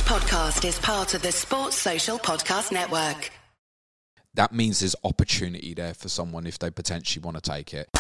podcast is part of the Sports Social Podcast Network. That means there's opportunity there for someone if they potentially want to take it.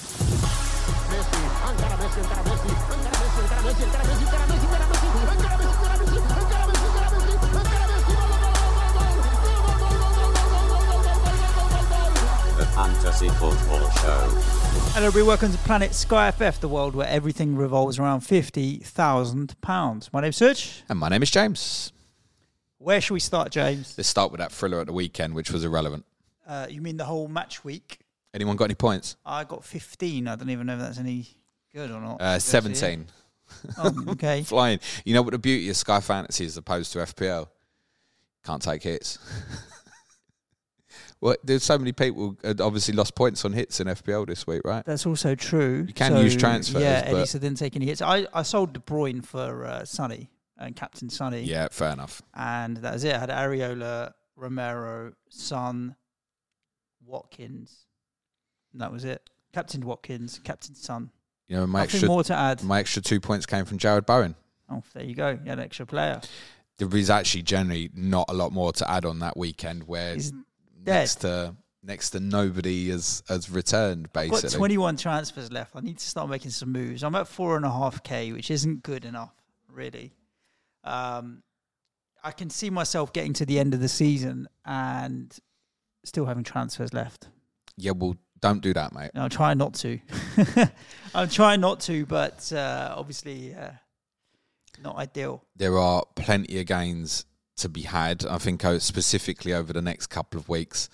The Fantasy Football Show. Hello everybody, welcome to Planet Sky FF, the world where everything revolves around £50,000. My name's Serge. And my name is James. Where should we start, James? Let's start with that thriller at the weekend, which was irrelevant. You mean the whole match week? Anyone got any points? I got 15. I don't even know if that's any good or not. 17. Oh, okay. Flying. You know what the beauty of Sky Fantasy is as opposed to FPL? Can't take hits. Well, there's so many people obviously lost points on hits in FPL this week, right? That's also true. You can use transfers. Yeah, at least I didn't take any hits. I sold De Bruyne for Sonny and Captain Sonny. Yeah, fair enough. And that was it. I had Areola, Romero, Son, Watkins. And that was it. Captain Watkins, Captain Son. You know, Nothing more to add. My extra 2 points came from Jared Bowen. Oh, there you go. You had an extra player. There is actually generally not a lot more to add on that weekend where next to nobody has returned, basically. I've got 21 transfers left. I need to start making some moves. I'm at 4.5k, which isn't good enough, really. I can see myself getting to the end of the season and still having transfers left. Yeah, well, don't do that, mate. I'm trying not to. I'm trying not to, but obviously not ideal. There are plenty of gains to be had. I think specifically over the next couple of weeks.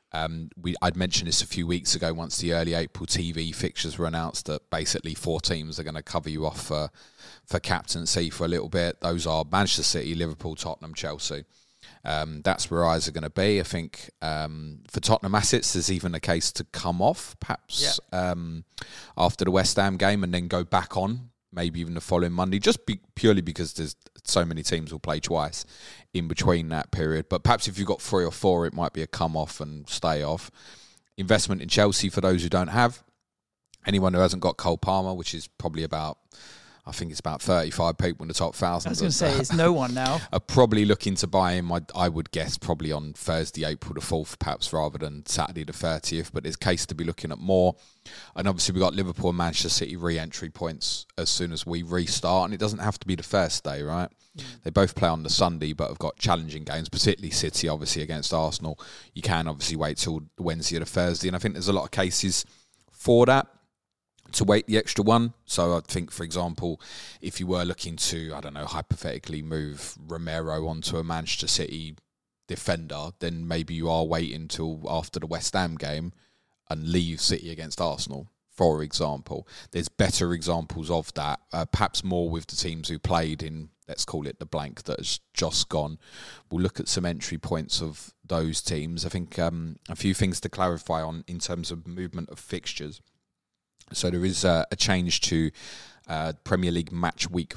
I'd mentioned this a few weeks ago once the early April TV fixtures were announced that basically 4 teams are going to cover you off for captaincy for a little bit. Those are Manchester City, Liverpool, Tottenham, Chelsea. That's where eyes are going to be. I think for Tottenham assets, there's even a case to come off perhaps after the West Ham game and then go back on, maybe even the following Monday, purely because there's so many teams will play twice in between that period. But perhaps if you've got 3 or 4, it might be a come off and stay off. Investment in Chelsea for those who don't have. Anyone who hasn't got Cole Palmer, which is probably about, I think it's about 35 people in the top 1,000. I was going to say, it's no one now. Are probably looking to buy him, I would guess, probably on Thursday, April the 4th, perhaps, rather than Saturday the 30th. But there's case to be looking at more. And obviously, we've got Liverpool and Manchester City re-entry points as soon as we restart. And it doesn't have to be the first day, right? They both play on the Sunday, but have got challenging games, particularly City, obviously, against Arsenal. You can obviously wait till Wednesday or the Thursday. And I think there's a lot of cases for that, to wait the extra one. So I think, for example, if you were looking to, I don't know, hypothetically move Romero onto a Manchester City defender, then maybe you are waiting till after the West Ham game and leave City against Arsenal, for example. There's better examples of that, perhaps more with the teams who played in, let's call it the blank that has just gone. We'll look at some entry points of those teams. I think a few things to clarify on in terms of movement of fixtures. So there is a change to Premier League match week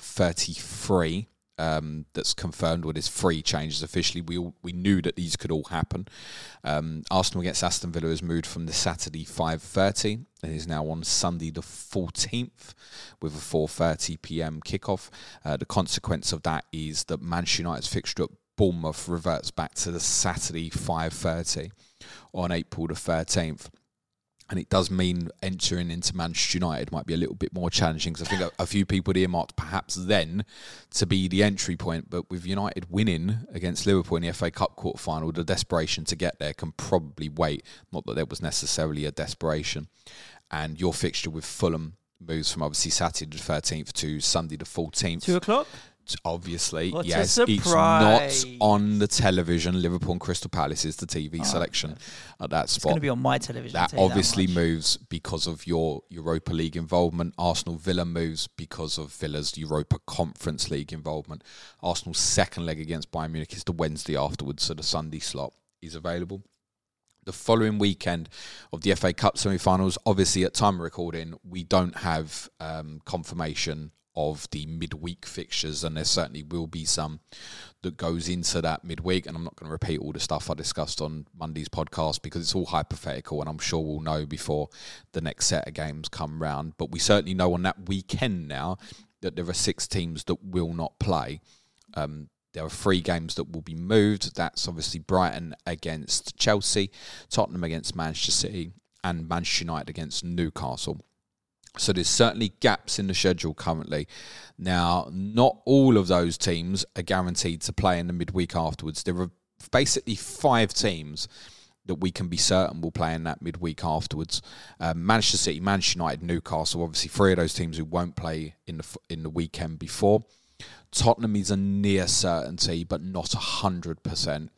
33 that's confirmed. Well, there's 3 changes officially. We knew that these could all happen. Arsenal against Aston Villa has moved from the Saturday 5:30 and is now on Sunday the 14th with a 4:30 p.m. kickoff. The consequence of that is that Manchester United's fixture at Bournemouth reverts back to the Saturday 5:30 on April the 13th. And it does mean entering into Manchester United might be a little bit more challenging, because I think a few people had earmarked perhaps then to be the entry point. But with United winning against Liverpool in the FA Cup quarter-final, the desperation to get there can probably wait. Not that there was necessarily a desperation. And your fixture with Fulham moves from obviously Saturday the 13th to Sunday the 14th. 2 o'clock? Obviously, What yes, a it's not on the television. Liverpool and Crystal Palace is the TV selection at that spot. It's going to be on my television. That obviously moves because of your Europa League involvement. Arsenal Villa moves because of Villa's Europa Conference League involvement. Arsenal's second leg against Bayern Munich is the Wednesday afterwards, so the Sunday slot is available. The following weekend of the FA Cup semi-finals, obviously at time of recording, we don't have confirmation of the midweek fixtures, and there certainly will be some that goes into that midweek, and I'm not going to repeat all the stuff I discussed on Monday's podcast because it's all hypothetical, and I'm sure we'll know before the next set of games come round. But we certainly know on that weekend now that there are 6 teams that will not play. There are 3 games that will be moved. That's obviously Brighton against Chelsea, Tottenham against Manchester City, and Manchester United against Newcastle. So there's certainly gaps in the schedule currently. Now, not all of those teams are guaranteed to play in the midweek afterwards. There are basically 5 teams that we can be certain will play in that midweek afterwards. Manchester City, Manchester United, Newcastle, obviously 3 of those teams who won't play in the weekend before. Tottenham is a near certainty, but not 100%.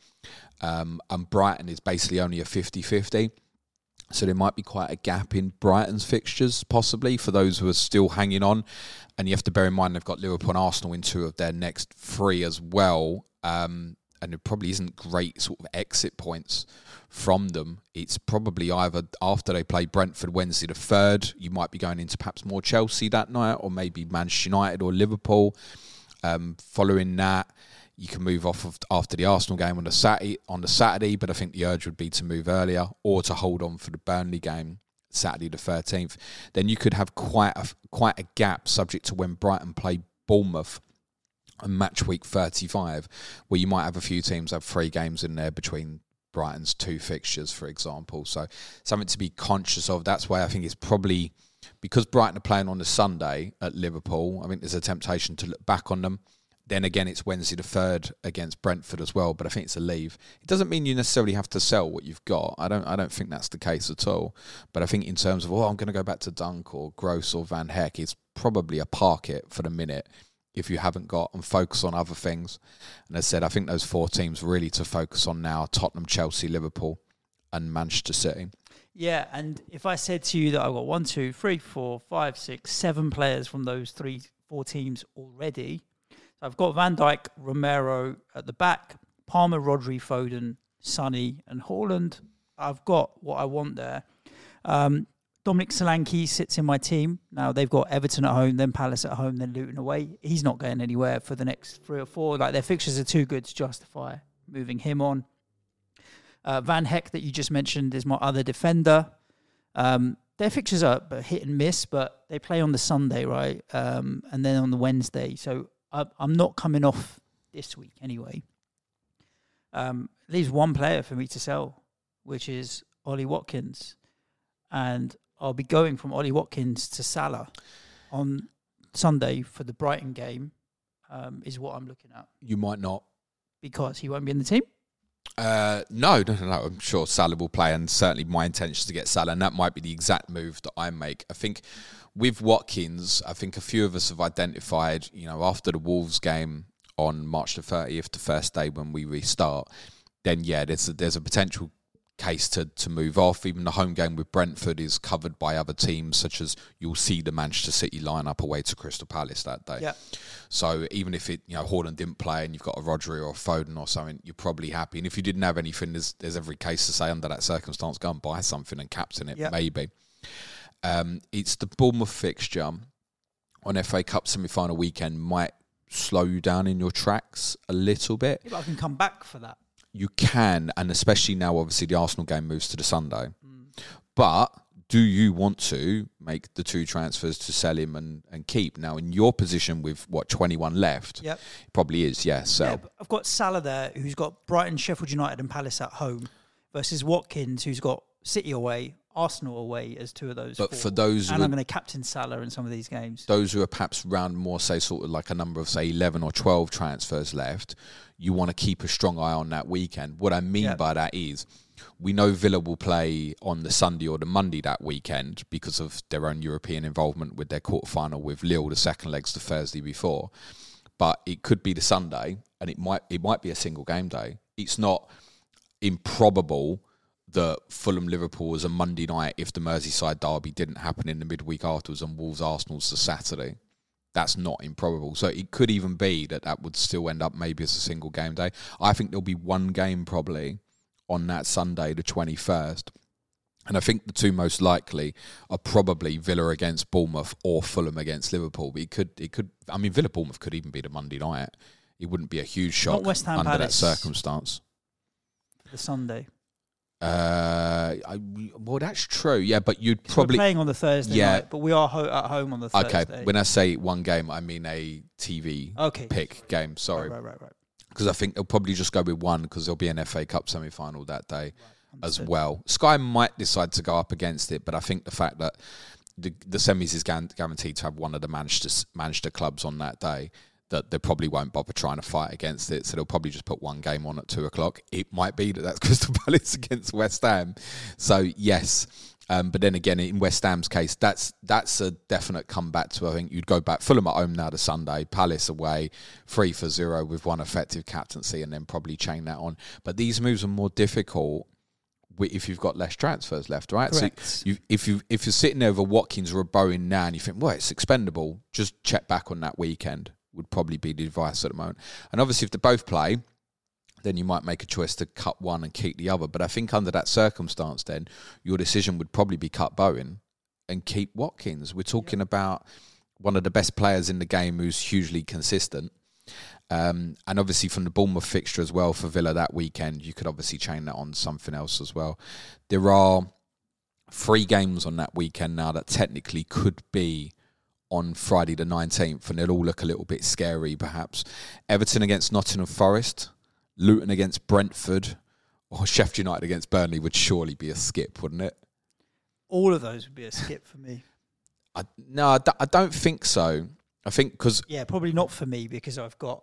And Brighton is basically only a 50-50. So there might be quite a gap in Brighton's fixtures, possibly, for those who are still hanging on. And you have to bear in mind they've got Liverpool and Arsenal in 2 of their next 3 as well. And it probably isn't great sort of exit points from them. It's probably either after they play Brentford Wednesday the 3rd, you might be going into perhaps more Chelsea that night, or maybe Manchester United or Liverpool. Following that, you can move off of after the Arsenal game on the Saturday, but I think the urge would be to move earlier or to hold on for the Burnley game Saturday the 13th. Then you could have quite a gap subject to when Brighton play Bournemouth on match week 35, where you might have a few teams have 3 games in there between Brighton's 2 fixtures, for example. So something to be conscious of. That's why I think it's probably, because Brighton are playing on the Sunday at Liverpool, I think there's a temptation to look back on them. Then again, it's Wednesday the 3rd against Brentford as well, but I think it's a leave. It doesn't mean you necessarily have to sell what you've got. I don't think that's the case at all. But I think in terms of, I'm going to go back to Dunk or Gross or Van Heck, it's probably a park it for the minute if you haven't got, and focus on other things. And as I said, I think those 4 teams really to focus on now: Tottenham, Chelsea, Liverpool and Manchester City. Yeah, and if I said to you that I've got 1, 2, 3, 4, 5, 6, 7 players from those 4 teams already. I've got Van Dijk, Romero at the back, Palmer, Rodri, Foden, Sonny and Haaland. I've got what I want there. Dominic Solanke sits in my team. Now, they've got Everton at home, then Palace at home, then Luton away. He's not going anywhere for the next 3 or 4. Like, their fixtures are too good to justify moving him on. Van Heck, that you just mentioned, is my other defender. Their fixtures are hit and miss, but they play on the Sunday, right? And then on the Wednesday. So I'm not coming off this week anyway. Leaves 1 player for me to sell, which is Ollie Watkins. And I'll be going from Ollie Watkins to Salah on Sunday for the Brighton game, is what I'm looking at. You might not. Because he won't be in the team? No. I'm sure Salah will play, and certainly my intention is to get Salah, and that might be the exact move that I make. I think with Watkins, I think a few of us have identified, after the Wolves game on March the 30th, the first day when we restart, then there's a potential case to move off. Even the home game with Brentford is covered by other teams, such as you'll see the Manchester City lineup away to Crystal Palace that day. Yeah. So even if Haaland didn't play and you've got a Rodri or a Foden or something, you're probably happy. And if you didn't have anything, there's every case to say under that circumstance, go and buy something and captain it, maybe. It's the Bournemouth fixture on FA Cup semi-final weekend might slow you down in your tracks a little bit. Yeah, but I can come back for that. You can, and especially now, obviously, the Arsenal game moves to the Sunday. But do you want to make the 2 transfers to sell him and keep? Now, in your position with, 21 left, it probably is, sell. Yeah, but I've got Salah there, who's got Brighton, Sheffield United and Palace at home, versus Watkins, who's got City away, Arsenal away as 2 of those. But 4. For those, and I'm going to captain Salah in some of these games. Those who are perhaps round more, say, sort of like a number of, say, 11 or 12 transfers left, you want to keep a strong eye on that weekend. What I mean by that is, we know Villa will play on the Sunday or the Monday that weekend because of their own European involvement with their quarter-final with Lille. The second leg's the Thursday before. But it could be the Sunday, and it might be a single game day. It's not improbable that Fulham-Liverpool was a Monday night if the Merseyside derby didn't happen in the midweek afterwards, and Wolves-Arsenal's the Saturday. That's not improbable. So it could even be that would still end up maybe as a single game day. I think there'll be 1 game probably on that Sunday, the 21st. And I think the 2 most likely are probably Villa against Bournemouth or Fulham against Liverpool. But it could. I mean, Villa-Bournemouth could even be the Monday night. It wouldn't be a huge shock not West Ham under Palace that circumstance. The Sunday. Well, that's true. Yeah, but you'd probably... We're playing on the Thursday night, but we are at home on the Thursday. Okay, when I say 1 game, I mean a TV pick game. Sorry. Right. because I think they'll probably just go with one because there'll be an FA Cup semi-final that day as Understood. well. Sky might decide to go up against it, but I think the fact that the semis is guaranteed to have one of the Manchester clubs on that day, that they probably won't bother trying to fight against it. So they'll probably just put one game on at 2:00. It might be that's Crystal Palace against West Ham. So yes. But then again, in West Ham's case, that's a definite comeback to, I think you'd go back Fulham at home now to Sunday, Palace away, 3-0 with one effective captaincy, and then probably chain that on. But these moves are more difficult if you've got less transfers left, right? Correct. So if you're sitting there with a Watkins or a Bowen now and you think, well, it's expendable, just check back on that weekend would probably be the advice at the moment. And obviously, if they both play, then you might make a choice to cut one and keep the other. But I think under that circumstance, then, your decision would probably be cut Bowen and keep Watkins. We're talking about one of the best players in the game who's hugely consistent. And obviously from the Bournemouth fixture as well for Villa that weekend, you could obviously chain that on something else as well. There are 3 games on that weekend now that technically could be on Friday the 19th, and they'll all look a little bit scary perhaps. Everton against Nottingham Forest, Luton against Brentford, or Sheffield United against Burnley would surely be a skip, wouldn't it? All of those would be a skip for me. I don't think so. I think because... Yeah, probably not for me because I've got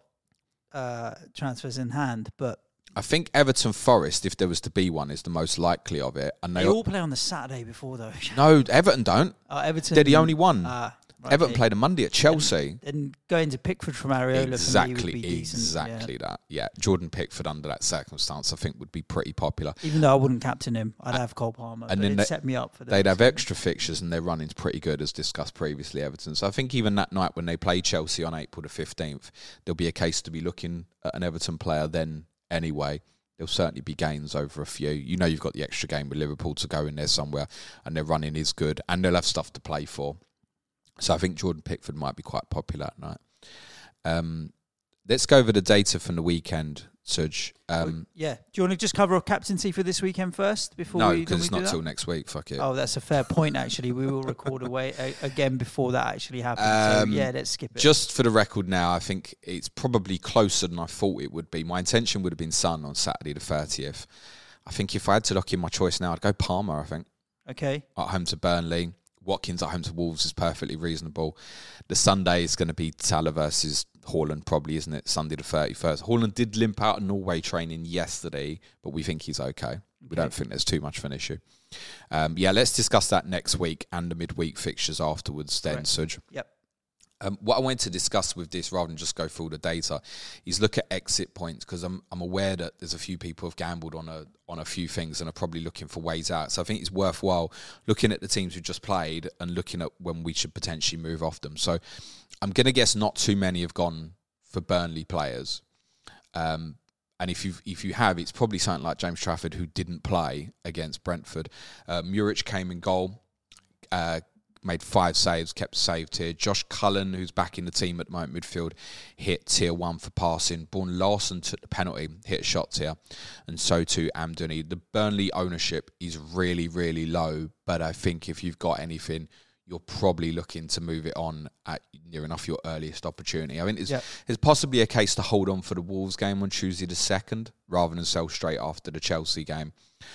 transfers in hand, but... I think Everton Forest, if there was to be one, is the most likely of it. And they all play on the Saturday before, though. No, Everton don't. Everton... They're the only one. Right, Everton played a Monday at Chelsea. And going to Pickford from Areola for me would be decent. Exactly that. Yeah, Jordan Pickford under that circumstance, I think, would be pretty popular. Even though I wouldn't captain him, I'd have Cole Palmer. And then it'd set me up for that. They'd have extra fixtures, and their running's pretty good, as discussed previously, Everton. So I think even that night when they play Chelsea on April the 15th, there'll be a case to be looking at an Everton player then anyway. There'll certainly be gains over a few. You know you've got the extra game with Liverpool to go in there somewhere, and their running is good, and they'll have stuff to play for. So I think Jordan Pickford might be quite popular at night. Let's go over the data from the weekend, Suj. Do you want to just cover a captaincy for this weekend first? No, because it's not till next week. Fuck it. Oh, that's a fair point, actually. We will record again before that actually happens. So, let's skip it. Just for the record now, I think it's probably closer than I thought it would be. My intention would have been Son on Saturday the 30th. I think if I had to lock in my choice now, I'd go Palmer, I think. Okay. At home to Burnley. Watkins at home to Wolves is perfectly reasonable. The Sunday is going to be Salah versus Haaland, probably, isn't it? Sunday the 31st. Haaland did limp out of Norway training yesterday, but we think he's okay. We don't think there's too much of an issue. Let's discuss that next week and the midweek fixtures afterwards then, Suj. Yep. What I wanted to discuss with this, rather than just go through all the data, is look at exit points, because I'm aware that there's a few people who have gambled on a few things and are probably looking for ways out. So I think it's worthwhile looking at the teams who just played and looking at when we should potentially move off them. So I'm going to guess not too many have gone for Burnley players. And if you have, it's probably something like James Trafford, who didn't play against Brentford. Muric came in goal. Made 5 saves, kept a save tier. Josh Cullen, who's back in the team at the moment, midfield, hit tier 1 for passing. Born Larson took the penalty, hit a shot tier, and so too Amdouni. The Burnley ownership is really, really low, but I think if you've got anything, you're probably looking to move it on at near enough your earliest opportunity. I mean, there's possibly a case to hold on for the Wolves game on Tuesday the 2nd, rather than sell straight after the Chelsea game.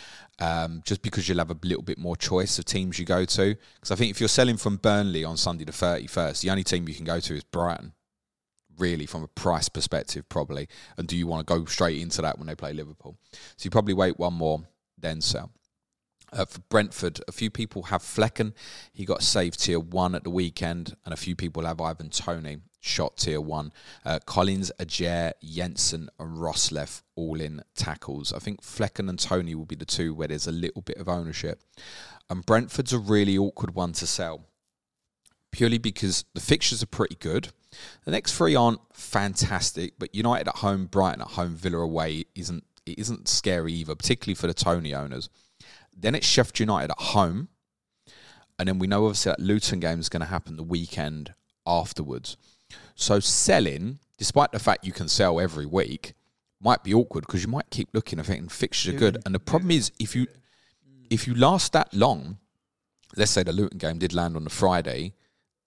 Just because you'll have a little bit more choice of teams you go to. Because I think if you're selling from Burnley on Sunday the 31st, the only team you can go to is Brighton, really, from a price perspective, probably. And do you want to go straight into that when they play Liverpool? So you probably wait one more, then sell. For Brentford, a few people have Flecken. He got saved tier 1 at the weekend, and a few people have Ivan Toney, shot tier 1. Collins, Ajer, Jensen and Roslev all in tackles. I think Flecken and Toney will be the two where there's a little bit of ownership. And Brentford's a really awkward one to sell, purely because the fixtures are pretty good. The next 3 aren't fantastic, but United at home, Brighton at home, Villa away isn't scary either, particularly for the Toney owners. Then it's Sheffield United at home. And then we know obviously that Luton game is going to happen the weekend afterwards. So selling, despite the fact you can sell every week, might be awkward because you might keep looking and thinking fixtures are good. And the problem is if you last that long, let's say the Luton game did land on the Friday,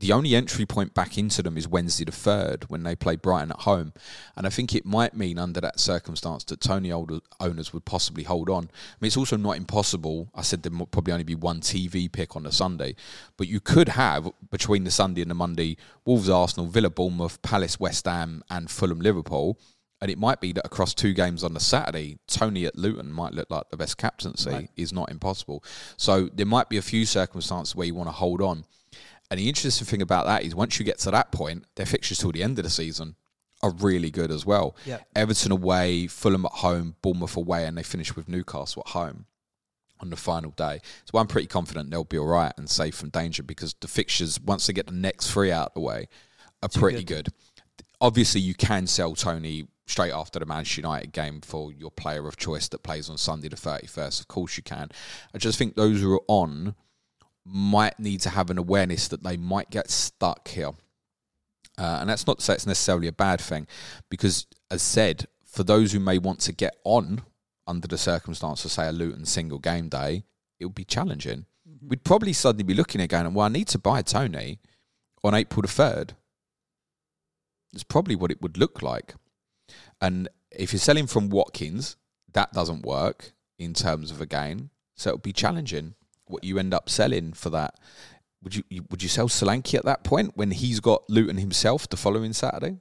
the only entry point back into them is Wednesday the 3rd when they play Brighton at home. And I think it might mean under that circumstance that Tony owners would possibly hold on. I mean, it's also not impossible. I said there would probably only be one TV pick on the Sunday. But you could have, between the Sunday and the Monday, Wolves, Arsenal, Villa, Bournemouth, Palace, West Ham and Fulham, Liverpool. And it might be that across 2 games on the Saturday, Tony at Luton might look like the best captaincy. Right. Is not impossible. So there might be a few circumstances where you want to hold on. And the interesting thing about that is once you get to that point, their fixtures till the end of the season are really good as well. Yeah. Everton away, Fulham at home, Bournemouth away, and they finish with Newcastle at home on the final day. So I'm pretty confident they'll be all right and safe from danger because the fixtures, once they get the next 3 out of the way, are pretty good. Obviously, you can sell Tony straight after the Manchester United game for your player of choice that plays on Sunday the 31st. Of course you can. I just think those who are on might need to have an awareness that they might get stuck here. And that's not to say it's necessarily a bad thing, because, as said, for those who may want to get on under the circumstances, say a Luton single game day, it would be challenging. Mm-hmm. We'd probably suddenly be looking at going, well, I need to buy Tony on April the 3rd. That's probably what it would look like. And if you're selling from Watkins, that doesn't work in terms of a gain. So it would be challenging what you end up selling for that. Would you sell Solanke at that point when he's got Luton himself the following Saturday?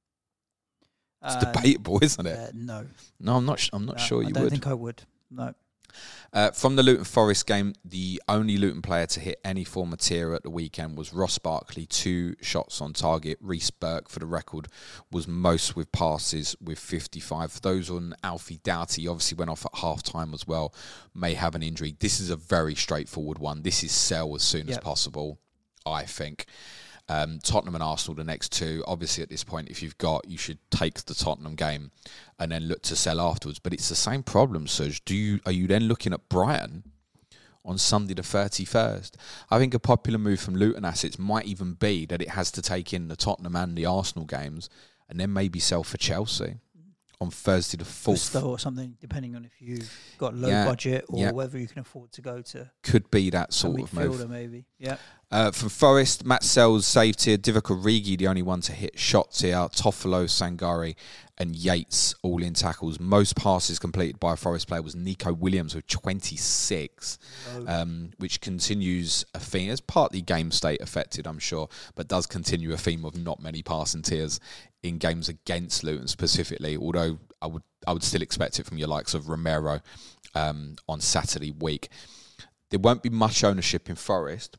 It's debatable, isn't it? No, I'm not sure you would. I don't think I would. No. From the Luton Forest game, the only Luton player to hit any form of tier at the weekend was Ross Barkley, 2 shots on target. Reece Burke, for the record, was most with passes with 55. For those on Alfie Doughty, obviously went off at half-time as well, may have an injury. This is a very straightforward one. This is sell as soon as possible, I think. Tottenham and Arsenal, the next 2. Obviously, at this point, if you've got, you should take the Tottenham game and then look to sell afterwards. But it's the same problem, Serge. Are you then looking at Brighton on Sunday the 31st? I think a popular move from Luton assets might even be that it has to take in the Tottenham and the Arsenal games and then maybe sell for Chelsea on Thursday the 4th. Or something, depending on if you've got low budget or whether you can afford to go to. Could be that sort of move. Maybe, yeah. From Forest, Matt Sells saved here. Divock Origi, the only one to hit shots here. Toffolo, Sangare and Yates all in tackles. Most passes completed by a Forest player was Nico Williams with 26, which continues a theme. It's partly game state affected, I'm sure, but does continue a theme of not many passing tiers in games against Luton specifically, although I would still expect it from your likes of Romero on Saturday week. There won't be much ownership in Forest,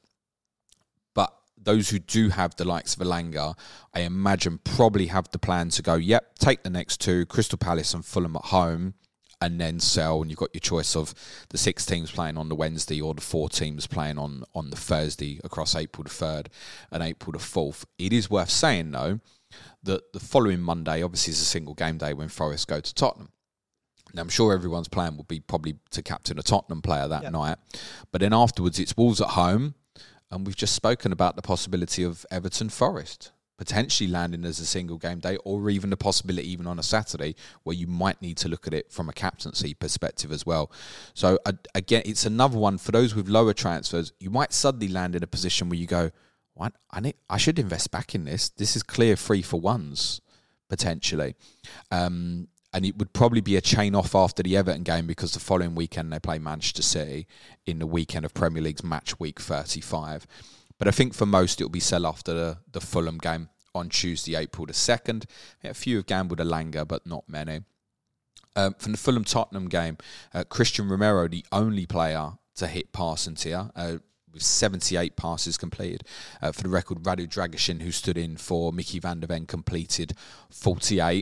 but those who do have the likes of Elanga, I imagine probably have the plan to go, take the next 2, Crystal Palace and Fulham at home, and then sell, and you've got your choice of the 6 teams playing on the Wednesday or the 4 teams playing on the Thursday across April the 3rd and April the 4th. It is worth saying, though, that the following Monday obviously is a single game day when Forest go to Tottenham. Now, I'm sure everyone's plan will be probably to captain a Tottenham player that night, but then afterwards it's Wolves at home, and we've just spoken about the possibility of Everton Forest potentially landing as a single game day, or even the possibility even on a Saturday where you might need to look at it from a captaincy perspective as well. So again, it's another one for those with lower transfers. You might suddenly land in a position where you go, what? I should invest back in this. This is clear 3-for-1s potentially. And it would probably be a chain off after the Everton game because the following weekend they play Manchester City in the weekend of Premier League's match week 35. But I think for most, it'll be sell after the Fulham game on Tuesday, April the 2nd. A few have gambled Elanga, but not many. From the Fulham-Tottenham game, Christian Romero, the only player to hit passing tier, with 78 passes completed. For the record, Radu Dragusin, who stood in for Mickey van der Ven, completed 48.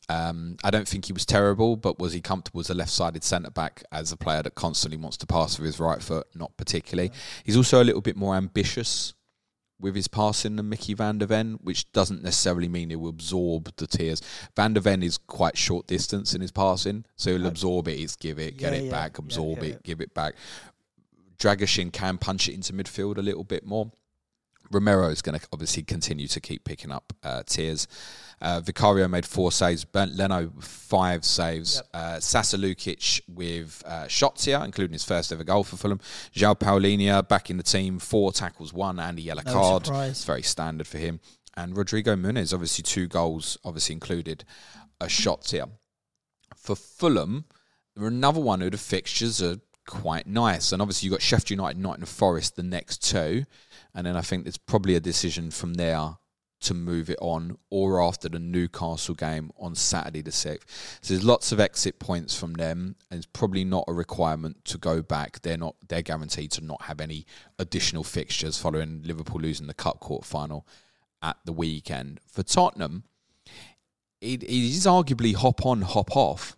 I don't think he was terrible, but was he comfortable as a left-sided centre-back as a player that constantly wants to pass with his right foot? Not particularly. He's also a little bit more ambitious with his passing than Mickey van der Ven, which doesn't necessarily mean he will absorb the tiers. Van der Ven is quite short distance in his passing, so he'll absorb it, give it, get it back, absorb it, give it back. Dragusin can punch it into midfield a little bit more. Romero is going to obviously continue to keep picking up tiers. Vicario made 4 saves. Bernd Leno 5 saves. Sasa Lukic with shots here, including his first ever goal for Fulham. João Paulinho back in the team, 4 tackles, 1 and a yellow card. Surprise. It's very standard for him. And Rodrigo Muniz, obviously 2 goals, obviously included a shot here. For Fulham, there are another one who the fixtures are quite nice. And obviously you've got Sheffield United, Nottingham Forest, the next 2. And then I think there's probably a decision from there to move it on, or after the Newcastle game on Saturday the 6th. So there's lots of exit points from them, and it's probably not a requirement to go back. They're guaranteed to not have any additional fixtures following Liverpool losing the Cup quarter-final at the weekend. For Tottenham, it is arguably hop on, hop off.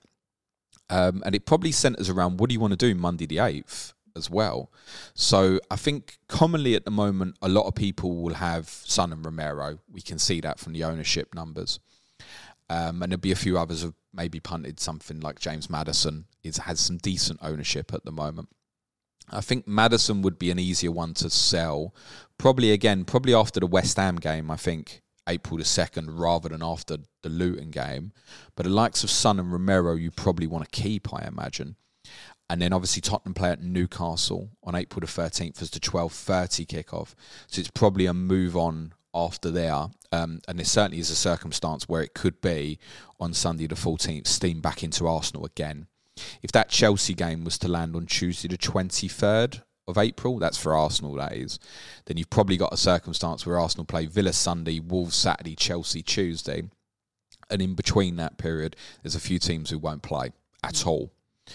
And it probably centres around what do you want to do Monday the 8th as well. So I think commonly at the moment, a lot of people will have Son and Romero. We can see that from the ownership numbers. And there'll be a few others who have maybe punted something like James Maddison. Has some decent ownership at the moment. I think Maddison would be an easier one to sell. Probably after the West Ham game, I think, April the 2nd, rather than after the Luton game. But the likes of Son and Romero, you probably want to keep, I imagine. And then obviously Tottenham play at Newcastle on April the 13th as the 12:30 kickoff. So it's probably a move on after there. And there certainly is a circumstance where it could be on Sunday the 14th, steam back into Arsenal again. If that Chelsea game was to land on Tuesday the 23rd of April, that's for Arsenal, that is, then you've probably got a circumstance where Arsenal play Villa Sunday, Wolves Saturday, Chelsea Tuesday. And in between that period, there's a few teams who won't play at all.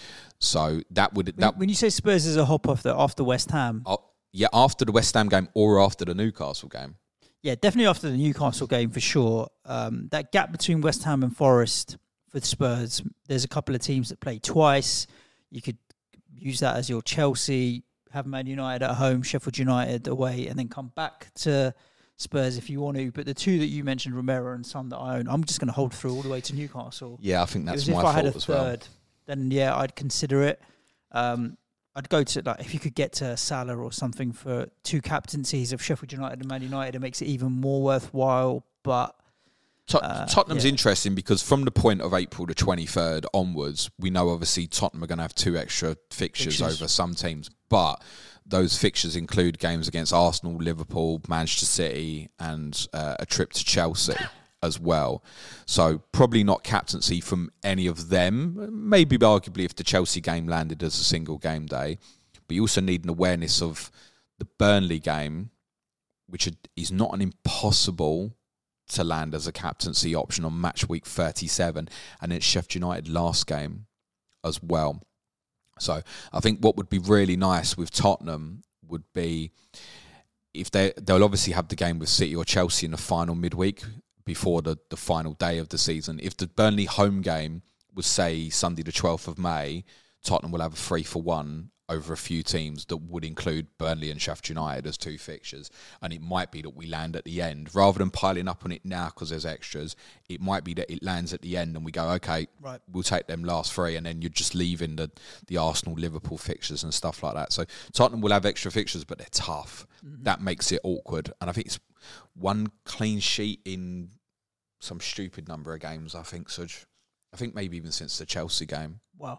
So that would... When you say Spurs is a hop off after West Ham... yeah, after the West Ham game or after the Newcastle game. Yeah, definitely after the Newcastle game for sure. That gap between West Ham and Forest for the Spurs, there's a couple of teams that play twice. You could use that as your Chelsea, have Man United at home, Sheffield United away, and then come back to Spurs if you want to. But the 2 that you mentioned, Romero and Son, that I own, I'm just going to hold through all the way to Newcastle. Yeah, I think that's my fault as well. If I had a third, then yeah, I'd consider it. I'd go to, like, if you could get to Salah or something for 2 captaincies of Sheffield United and Man United, it makes it even more worthwhile. But Tottenham's interesting because from the point of April the 23rd onwards, we know obviously Tottenham are going to have 2 extra fixtures over some teams, but those fixtures include games against Arsenal, Liverpool, Manchester City, and a trip to Chelsea as well. So probably not captaincy from any of them. Maybe arguably if the Chelsea game landed as a single game day. But you also need an awareness of the Burnley game, which is not an impossible to land as a captaincy option on match week 37. And it's Sheffield United last game as well. So I think what would be really nice with Tottenham would be if they'll obviously have the game with City or Chelsea in the final midweek before the final day of the season. If the Burnley home game was, say, Sunday the 12th of May, Tottenham will have a 3-for-1 over a few teams that would include Burnley and Sheffield United as 2 fixtures. And it might be that we land at the end. Rather than piling up on it now because there's extras, it might be that it lands at the end and we go, okay, right, we'll take them last 3, and then you're just leaving the Arsenal-Liverpool fixtures and stuff like that. So Tottenham will have extra fixtures, but they're tough. Mm-hmm. That makes it awkward. And I think it's 1 clean sheet in some stupid number of games, I think, Suj. I think maybe even since the Chelsea game. Wow.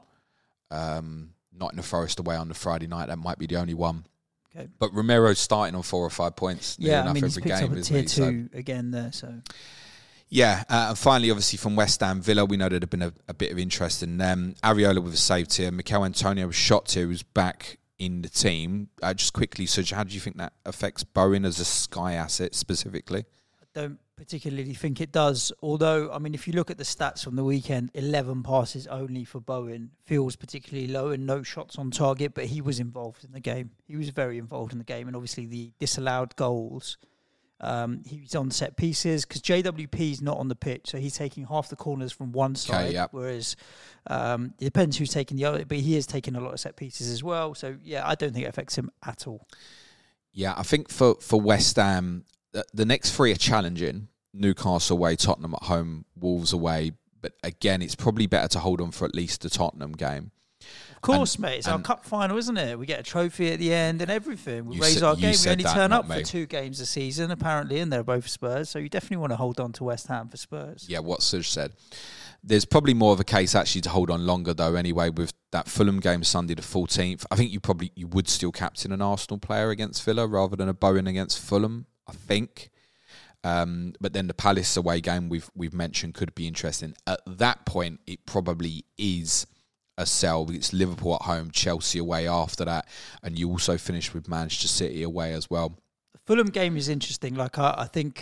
Nottingham Forest away on the Friday night, that might be the only one. Okay. But Romero's starting on 4 or 5 points. Yeah, I mean, he's picked up a tier 2 again there, so... Yeah, and finally, obviously, from West Ham Villa, we know there had been a bit of interest in them. Areola with a save tier. Mikel Antonio was shot tier, who's back in the team. Just quickly, Suj, how do you think that affects Bowen as a Sky asset specifically? I don't particularly think it does. Although, I mean, if you look at the stats from the weekend, 11 passes only for Bowen feels particularly low and no shots on target, but he was involved in the game. He was very involved in the game, and obviously the disallowed goals. He's on set pieces because JWP is not on the pitch, so he's taking half the corners from one side, whereas it depends who's taking the other, but he is taking a lot of set pieces as well. So, yeah, I don't think it affects him at all. Yeah, I think for West Ham, the next 3 are challenging. Newcastle away, Tottenham at home, Wolves away. But again, it's probably better to hold on for at least the Tottenham game. Of course, mate. It's our cup final, isn't it? We get a trophy at the end and everything. We raise our game. We only turn up for 2 games a season, apparently, and they're both Spurs. So you definitely want to hold on to West Ham for Spurs. Yeah, what Suj said. There's probably more of a case actually to hold on longer, though, anyway, with that Fulham game Sunday the 14th. I think you would still captain an Arsenal player against Villa rather than a Bowen against Fulham, I think. But then the Palace away game we've mentioned could be interesting. At that point, it probably is a sell. It's Liverpool at home, Chelsea away after that, and you also finish with Manchester City away as well. The Fulham game is interesting. Like I think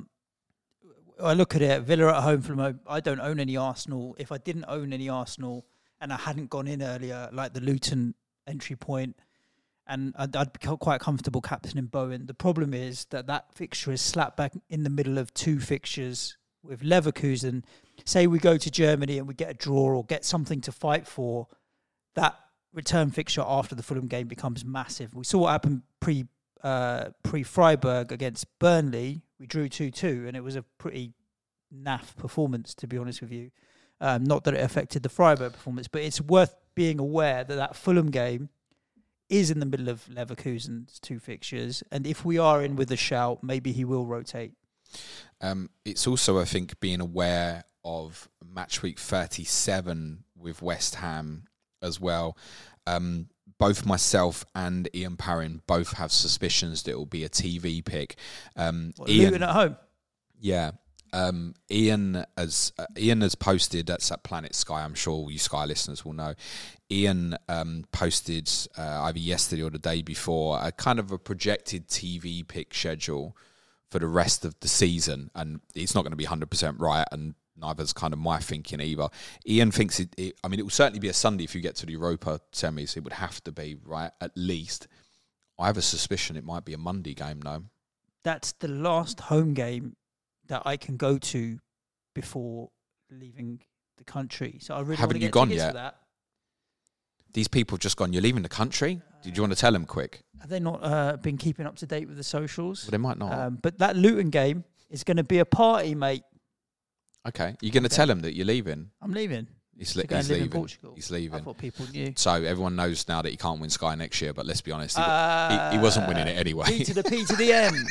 I look at it, Villa at home, Fulham home. I don't own any Arsenal. If I didn't own any Arsenal and I hadn't gone in earlier, like the Luton entry point, and I'd be quite comfortable captaining Bowen. The problem is that fixture is slapped back in the middle of 2 fixtures with Leverkusen. Say we go to Germany and we get a draw or get something to fight for, that return fixture after the Fulham game becomes massive. We saw what happened pre-Freiburg against Burnley. We drew 2-2 and it was a pretty naff performance, to be honest with you. Not that it affected the Freiburg performance, but it's worth being aware that Fulham game is in the middle of Leverkusen's 2 fixtures, and if we are in with a shout, maybe he will rotate. It's also, I think, being aware of match week 37 with West Ham as well. Both myself and Ian Parrin both have suspicions that it will be a TV pick. Luton at home? Yeah. Ian has posted, that's at Planet Sky, I'm sure all you Sky listeners will know. Ian posted either yesterday or the day before a kind of a projected TV pick schedule for the rest of the season, and it's not going to be 100% right, and neither's kind of my thinking either. Ian thinks it will certainly be a Sunday if you get to the Europa semis. It would have to be, right, at least. I have a suspicion it might be a Monday game, though. That's the last home game that I can go to before leaving the country. So I really want to get tickets for that. These people have just gone, you're leaving the country? Did you want to tell them quick? Have they not been keeping up to date with the socials? Well, they might not. But that Luton game is going to be a party, mate. Okay. You're going to tell them that you're leaving? I'm leaving. He's leaving. In Portugal. He's leaving. I thought people knew. So everyone knows now that he can't win Sky next year, but let's be honest, he wasn't winning it anyway. V to the P to the N.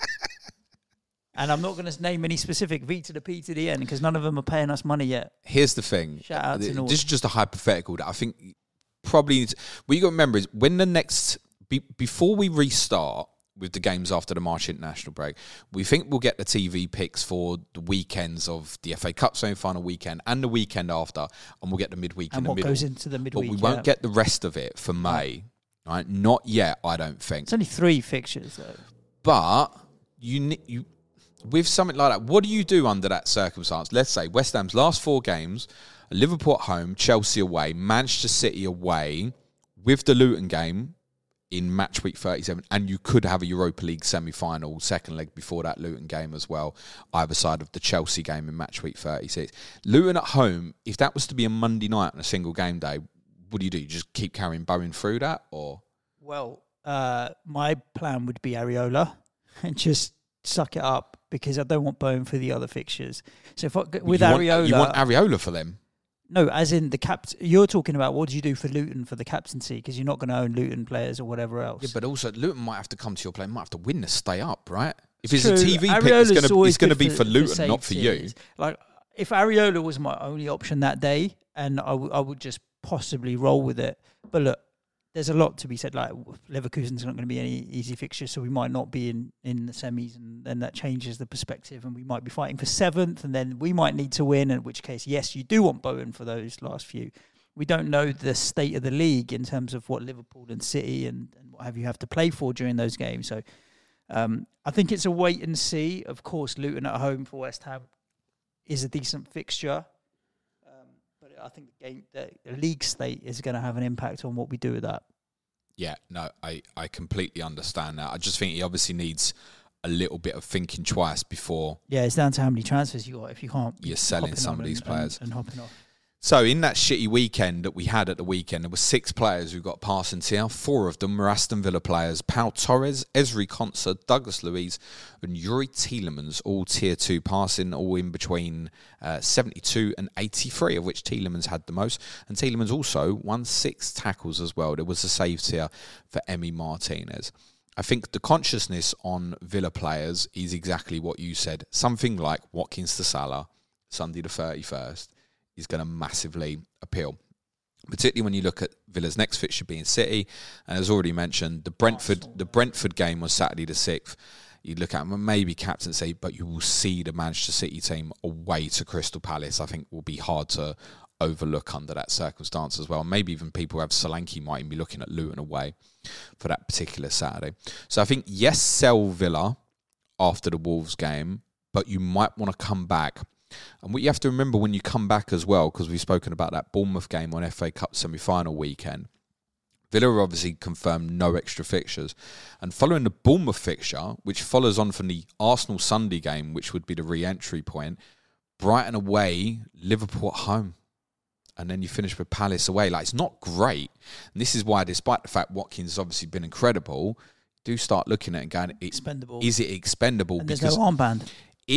And I'm not going to name any specific V to the P to the N because none of them are paying us money yet. Here's the thing. Shout out to North. This is just a hypothetical that I think probably needs, what you got to remember is when the next, before we restart with the games after the March international break, we think we'll get the TV picks for the weekends of the FA Cup semi-final weekend and the weekend after, and we'll get the midweek in the middle. And what goes into the midweek. But we won't get the rest of it for May. Right? Not yet, I don't think. It's only 3 fixtures, though. But you with something like that, what do you do under that circumstance? Let's say West Ham's last 4 games, Liverpool at home, Chelsea away, Manchester City away, with the Luton game in match week 37, and you could have a Europa League semi-final, second leg before that Luton game as well, either side of the Chelsea game in match week 36. Luton at home, if that was to be a Monday night on a single game day, what do? You just keep carrying Bowen through that, or? Well, my plan would be Areola and just suck it up because I don't want Bowen for the other fixtures. So if Areola, you want Areola for them? No, as in the you're talking about what do you do for Luton for the captaincy because you're not going to own Luton players or whatever else. Yeah, but also Luton might have to come to your play, might have to win to stay up, right? If it's a TV pick, it's going to be for Luton, not for you. Like if Areola was my only option that day, and I would just possibly roll with it. But look, there's a lot to be said. Like Leverkusen's not going to be any easy fixture, so we might not be in the semis, and then that changes the perspective, and we might be fighting for 7th, and then we might need to win. In which case, yes, you do want Bowen for those last few. We don't know the state of the league in terms of what Liverpool and City and what have to play for during those games. So I think it's a wait and see. Of course, Luton at home for West Ham is a decent fixture. I think the league state is going to have an impact on what we do with that. Yeah, no, I completely understand that. I just think he obviously needs a little bit of thinking twice before. Yeah, it's down to how many transfers you got if you can't. You're selling some of these players and hopping off. So in that shitty weekend that we had at the weekend, there were 6 players who got passing tier. 4 of them were Aston Villa players. Pau Torres, Ezri Konsa, Douglas Luiz and Yuri Tielemans, all tier 2 passing, all in between 72 and 83, of which Tielemans had the most. And Tielemans also won 6 tackles as well. There was a save tier for Emi Martinez. I think the consciousness on Villa players is exactly what you said. Something like Watkins to Salah, Sunday the 31st. Is going to massively appeal, particularly when you look at Villa's next fixture being City, and as already mentioned, the Brentford game was Saturday the 6th. You look at maybe captaincy, but you will see the Manchester City team away to Crystal Palace. I think will be hard to overlook under that circumstance as well. Maybe even people who have Solanke might even be looking at Luton away for that particular Saturday. So I think yes, sell Villa after the Wolves game, but you might want to come back. And what you have to remember when you come back as well, because we've spoken about that Bournemouth game on FA Cup semi-final weekend, Villa obviously confirmed no extra fixtures. And following the Bournemouth fixture, which follows on from the Arsenal Sunday game, which would be the re-entry point, Brighton away, Liverpool at home. And then you finish with Palace away. Like, it's not great. And this is why, despite the fact Watkins has obviously been incredible, do start looking at it and going, expendable. Is it expendable? And there's no armband.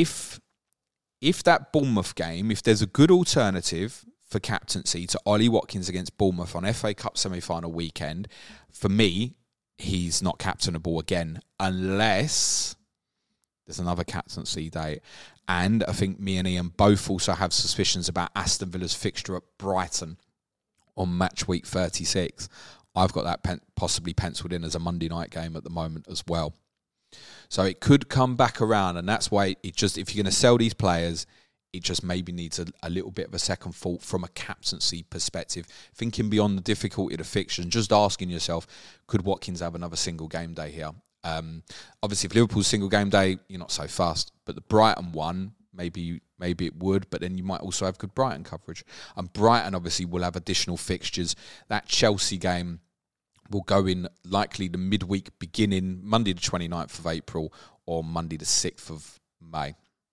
If that Bournemouth game, if there's a good alternative for captaincy to Ollie Watkins against Bournemouth on FA Cup semi-final weekend, for me, he's not captainable again unless there's another captaincy date. And I think me and Ian both also have suspicions about Aston Villa's fixture at Brighton on match week 36. I've got that possibly penciled in as a Monday night game at the moment as well. So it could come back around, and that's why it just, if you're going to sell these players, it just maybe needs a little bit of a second thought from a captaincy perspective. Thinking beyond the difficulty of the fixture and just asking yourself, could Watkins have another single game day here? Obviously, if Liverpool's single game day, you're not so fast. But the Brighton one, maybe it would, but then you might also have good Brighton coverage. And Brighton obviously will have additional fixtures. That Chelsea game will go in likely the midweek beginning Monday the 29th of April or Monday the 6th of May.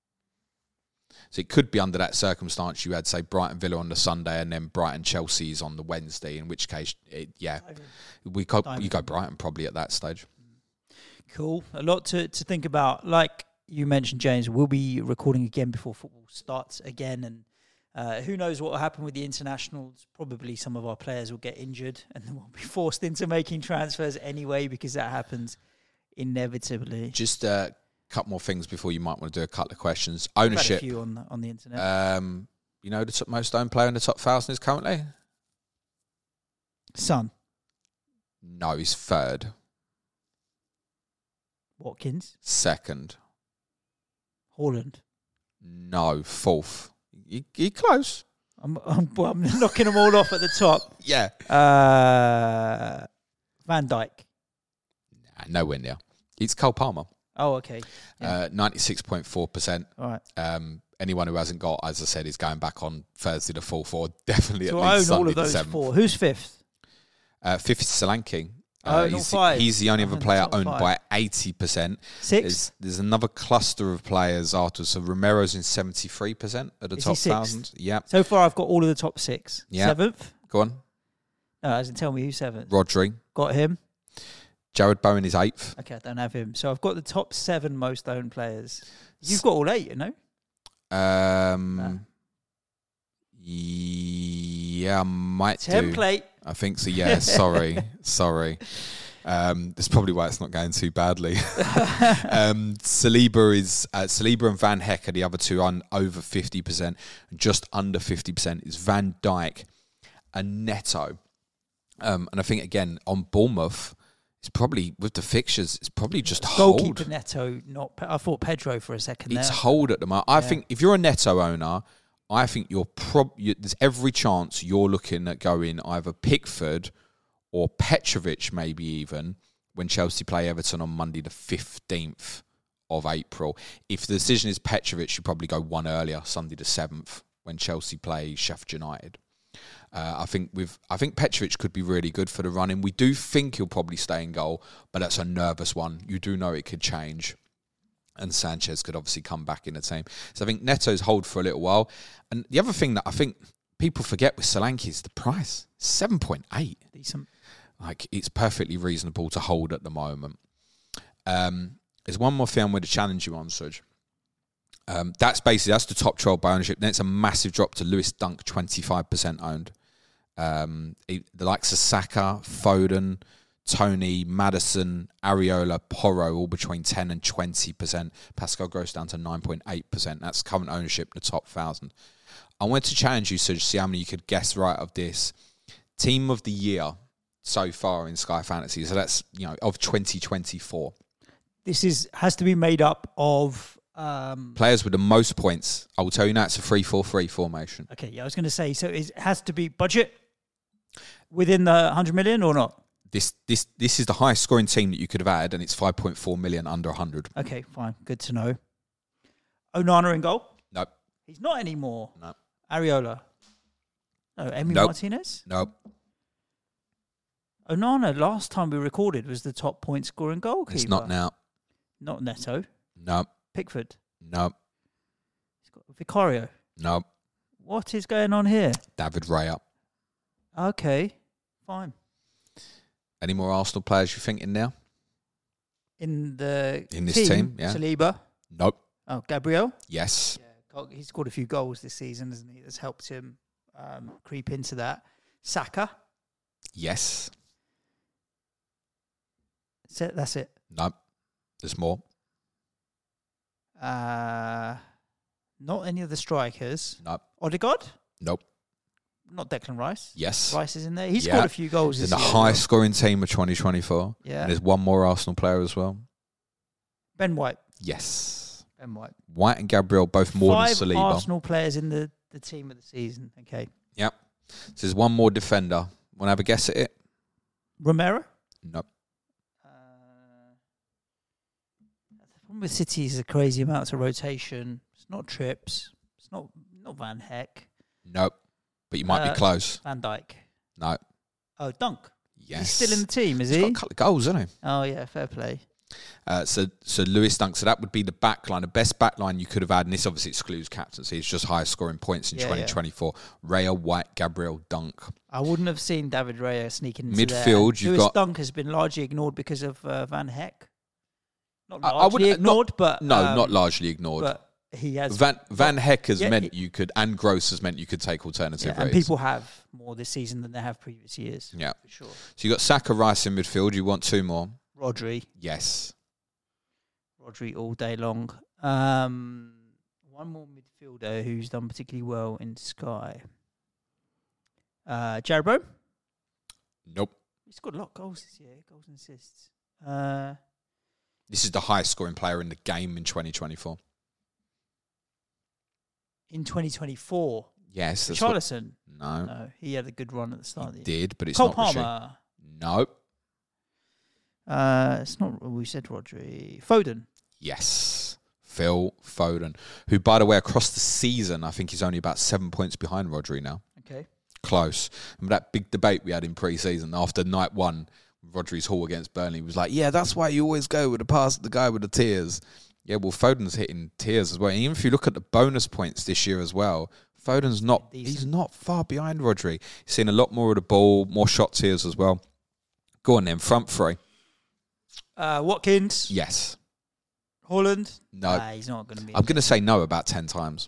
So it could be under that circumstance you had, say, Brighton Villa on the Sunday and then Brighton Chelsea's on the Wednesday, in which case, you go Brighton probably at that stage. Cool. A lot to think about. Like you mentioned, James, we'll be recording again before football starts again, and who knows what will happen with the internationals. Probably some of our players will get injured and then we'll be forced into making transfers anyway, because that happens inevitably. Just a couple more things before you might want to do a couple of questions. Ownership. I've had a few on the internet. You know the most owned player in the top 1,000 is currently? Son. No, he's third. Watkins. Second. Haaland. No, fourth. You're close. I'm knocking them all off at the top. Yeah. Van Dijk. Nah, nowhere near. It's Cole Palmer. Oh, okay. Yeah. 96.4%. All right. Anyone who hasn't got, as I said, is going back on Thursday the 4th, or definitely so at least I own Sunday all of those the 7th. 4. Who's fifth? Fifth is Solanke. Five. He's the only other player owned 5. by 80%. Six. There's another cluster of players after. So Romero's in 73% of the top 1,000. Yeah. So far, I've got all of the top 6. Yeah. 7th. Go on. No, doesn't tell me who's 7th. Rodri. Got him. Jared Bowen is 8th. Okay, I don't have him. So I've got the top 7 most owned players. You've got all 8, you know? Yeah, I might Template. do. I think so. Yeah. Sorry. That's probably why it's not going too badly. Saliba and Van Heck are the other two on over 50%. Just under 50% is Van Dijk and Neto. And I think again on Bournemouth, it's probably with the fixtures. It's probably just hold. Goalkeeper Neto. I thought Pedro for a second. It's there. hold at the moment. I think if you're a Neto owner, I think there's every chance you're looking at going either Pickford or Petrovic, maybe even, when Chelsea play Everton on Monday the 15th of April. If the decision is Petrovic, you probably go one earlier, Sunday the 7th, when Chelsea play Sheffield United. I think Petrovic could be really good for the run-in. We do think he'll probably stay in goal, but that's a nervous one. You do know it could change. And Sanchez could obviously come back in the team. So I think Neto's hold for a little while. And the other thing that I think people forget with Solanke's the price 7.8. Decent. Like, it's perfectly reasonable to hold at the moment. There's one more thing I'm going to challenge you on, Suj. That's the top 12 by ownership. Then it's a massive drop to Lewis Dunk, 25% owned. The likes of Saka, Foden, Tony, Maddison, Areola, Porro, all between 10 and 20%. Pascal Gross down to 9.8%. That's current ownership in the top 1,000. I wanted to challenge you, Suj, see how many you could guess right of this. Team of the year so far in Sky Fantasy. So that's, of 2024. This has to be made up of... players with the most points. I will tell you now, it's a 3-4-3 formation. Okay, yeah, I was going to say, so it has to be budget within the 100 million or not? This is the highest scoring team that you could have had, and it's 5.4 million under 100. Okay, fine. Good to know. Onana in goal? Nope. He's not anymore. No. Areola? No. Emi Nope. Martinez? Nope. Onana, last time we recorded, was the top point scoring goalkeeper. It's not now. Not Neto. Nope. Pickford. Nope. He's got Vicario. Nope. What is going on here? David Raya. Okay, fine. Any more Arsenal players you're thinking now? In this team, yeah. Saliba. Nope. Oh, Gabriel. Yes. Yeah, he's scored a few goals this season, hasn't he? That's helped him creep into that. Saka. Yes. That's it. Nope. There's more. Not any of the strikers. Nope. Odegaard? Nope. Not Declan Rice. Yes. Rice is in there. He's scored a few goals He's this in the year. highest scoring team of 2024. Yeah. And there's one more Arsenal player as well. Ben White. Yes. Ben White. White and Gabriel both more Five than Saliba. Arsenal players in the team of the season. Okay. Yep. So there's one more defender. Want to have a guess at it? Romero? Nope. The problem with City is the crazy amounts of rotation. It's not Trips. It's not Van Heck. Nope. But you might be close. Van Dijk. No. Oh, Dunk. Yes. He's still in the team, is He's he? got a couple of goals, hasn't he? Oh, yeah, fair play. So Lewis Dunk. So that would be the back line, the best back line you could have had. And this obviously excludes captaincy. It's just highest scoring points in 2024. Raya, White, Gabriel, Dunk. I wouldn't have seen David Raya sneaking into Midfield, there. you've Lewis got... Dunk has been largely ignored because of Van Heck. Not largely ignored, but... No, not largely ignored. But he has... Van Heck has meant you could... And Gross has meant you could take alternative and rates. people have more this season than they have previous years. Yeah. For sure. So you got Saka, Rice in midfield. You want two more? Rodri. Yes. Rodri all day long. One more midfielder who's done particularly well in Sky. Jared Bowen? Nope. He's got a lot of goals this year, goals and assists. This is the highest scoring player in the game in 2024. In 2024? Yes. Richarlison? No. No, he had a good run at the start of the year. Did, but it's Cole not Palmer? Nope. It's not, we said Rodri. Foden? Yes. Phil Foden, who, by the way, across the season, I think he's only about 7 points behind Rodri now. Okay. Close. And that big debate we had in pre-season after night one, Rodri's haul against Burnley was like, yeah, that's why you always go with the guy with the tiers. Yeah, well, Foden's hitting tiers as well. And even if you look at the bonus points this year as well, Foden's not, he's not far behind Rodri. He's seen a lot more of the ball, more shot tiers as well. Go on then, front three. Watkins? Yes. Holland? No. He's not going to be. I'm going to say no about 10 times.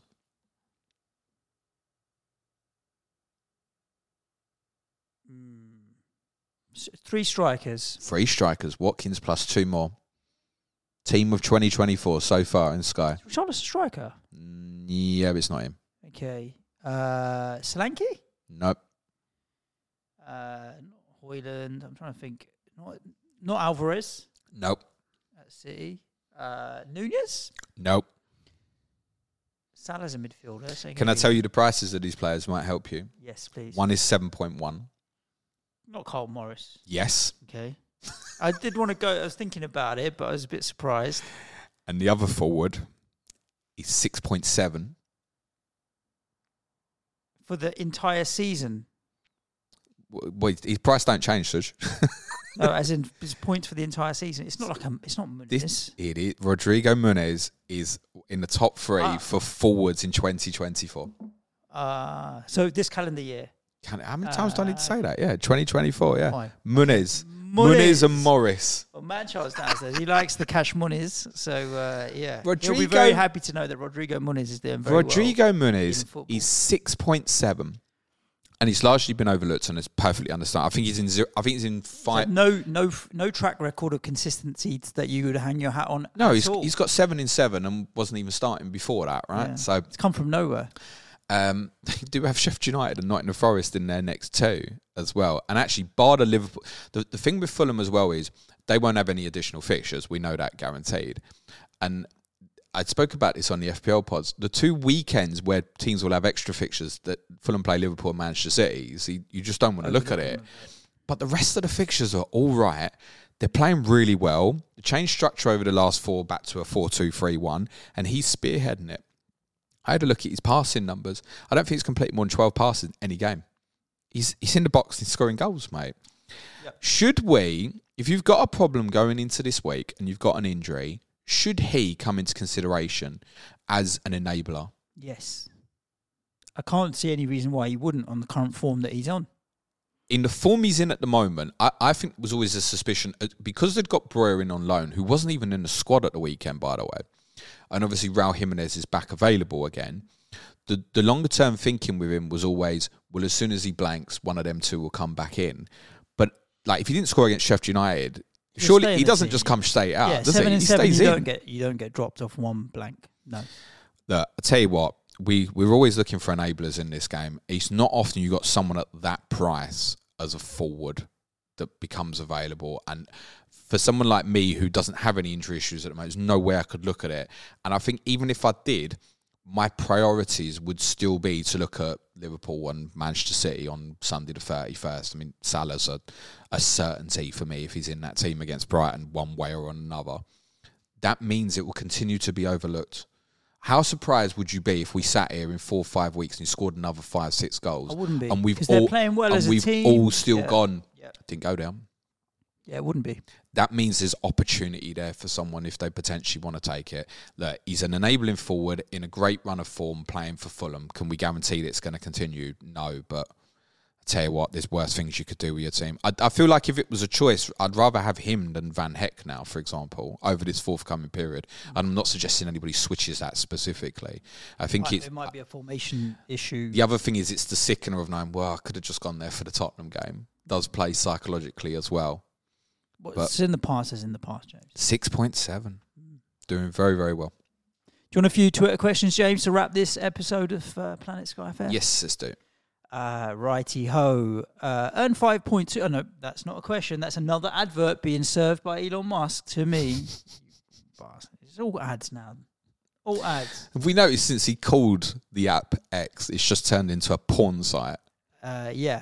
Three strikers. 3 strikers. Watkins plus 2 more. Team of 2024 so far in Sky. Richarlison striker? Yeah, but it's not him. Okay. Solanke? Nope. Not Højlund. I'm trying to think. Not Alvarez. Nope. At City. Nunez? Nope. Salah's a midfielder. So Can I tell you the prices of these players might help you? Yes, please. One is 7.1. Not Carl Morris. Yes. Okay. I did want to go. I was thinking about it, but I was a bit surprised. And the other forward is 6.7. For the entire season? Well, his price don't change, Suj. No, as in his points for the entire season. It's not like it's not Muniz. It is. Rodrigo Muniz is in the top 3 for forwards in 2024. So this calendar year. How many times do I need to say that? Yeah, 2024, yeah. Fine. Muniz and Morris. Well, Manchas says he likes the cash Muniz. So, yeah. Rodrigo, he'll be very happy to know that Rodrigo Muniz is doing very well. Rodrigo Muniz is 6.7. And he's largely been overlooked, and it's perfectly understandable. I think he's in zero. I think he's in 5. So no track record of consistency that you would hang your hat on. No, he's got 7 in 7 and wasn't even starting before that, right? Yeah. So it's come from nowhere. They do have Sheffield United and Nottingham Forest in their next 2 as well. And actually, bar the Liverpool. The thing with Fulham as well is they won't have any additional fixtures. We know that guaranteed. And I spoke about this on the FPL pods. The 2 weekends where teams will have extra fixtures that Fulham play Liverpool and Manchester City, so you just don't want to look at it. But the rest of the fixtures are all right. They're playing really well. They changed structure over the last 4 back to a 4-2-3-1, and he's spearheading it. I had a look at his passing numbers. I don't think he's completed more than 12 passes in any game. He's in the box and scoring goals, mate. Yep. Should we, if you've got a problem going into this week and you've got an injury, should he come into consideration as an enabler? Yes. I can't see any reason why he wouldn't on the current form that he's on. In the form he's in at the moment, I think it was always a suspicion, because they'd got Breuer in on loan, who wasn't even in the squad at the weekend, by the way. And obviously Raul Jimenez is back available again. The longer term thinking with him was always, well, as soon as he blanks, one of them 2 will come back in. But like, if he didn't score against Sheffield United, surely he doesn't just come straight out, does 7 he? and He 7, stays in. You don't get dropped off 1 blank. No. Look, I tell you what, we're always looking for enablers in this game. It's not often you got someone at that price as a forward that becomes available. And for someone like me who doesn't have any injury issues at the moment, there's no way I could look at it. And I think even if I did, my priorities would still be to look at Liverpool and Manchester City on Sunday the 31st. I mean, Salah's a certainty for me if he's in that team against Brighton one way or another. That means it will continue to be overlooked. How surprised would you be if we sat here in 4 or 5 weeks and you scored another 5-6 goals? I wouldn't be. And because they're playing well as a team. We've all still gone, didn't go down. Yeah, it wouldn't be. That means there's opportunity there for someone if they potentially want to take it. Look, he's an enabling forward in a great run of form playing for Fulham. Can we guarantee that it's going to continue? No, but I tell you what, there's worse things you could do with your team. I feel like if it was a choice, I'd rather have him than Van Heck now, for example, over this forthcoming period. And I'm not suggesting anybody switches that specifically. I think it might be a formation issue. The other thing is it's the sickener of knowing, well, I could have just gone there for the Tottenham game. Does play psychologically as well. What's in the past is in the past, James. 6.7. Doing very, very well. Do you want a few Twitter questions, James, to wrap this episode of Planet Sky Fair? Yes, let's do. Righty-ho. Earn 5.2. Oh, no, that's not a question. That's another advert being served by Elon Musk to me. It's all ads now. All ads. Have we noticed since he called the app X, it's just turned into a porn site? Yeah.